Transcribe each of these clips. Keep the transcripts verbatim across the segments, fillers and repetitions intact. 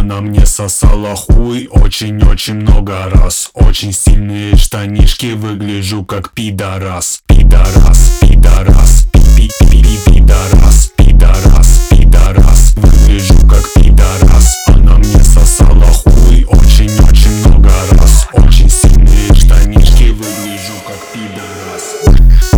Она мне сосала хуй очень-очень много раз. Очень сильные штанишки, выгляжу как пидорас. Пидорас, пидорас, пи-пи-пи-пидорас. Пидорас, пидорас, выгляжу как пидорас. Она мне сосала хуй очень-очень много раз. Очень сильные штанишки, выгляжу как пидорас.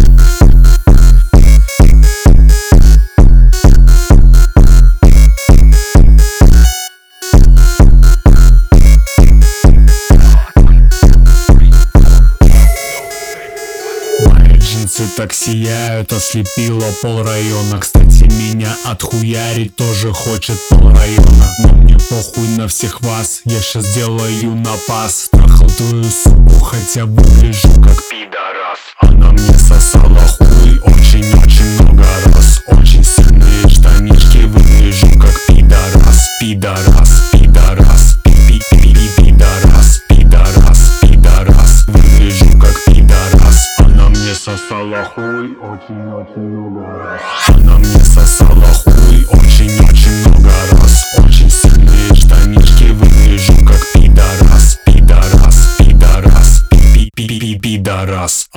Джинсы так сияют, ослепило пол района. Кстати, меня отхуярить тоже хочет пол района. Но мне похуй на всех вас, я щас делаю напас. Трахал твою суку, хотя выгляжу как пидорас. Она мне сосала хуй очень-очень много раз. Очень сильные штанишки, выгляжу как пидорас. Пидорас, пидорас, пи-пи-пи-пидорас. Пидорас, пидорас, выгляжу как пидорас. Она мне сосала хуй очень-очень много раз. Она мне сосала хуй очень-очень много раз. Очень сильные штанишки, выгляжу как пидорас. Пидорас, пидорас, пи-пи-пи-пидорас.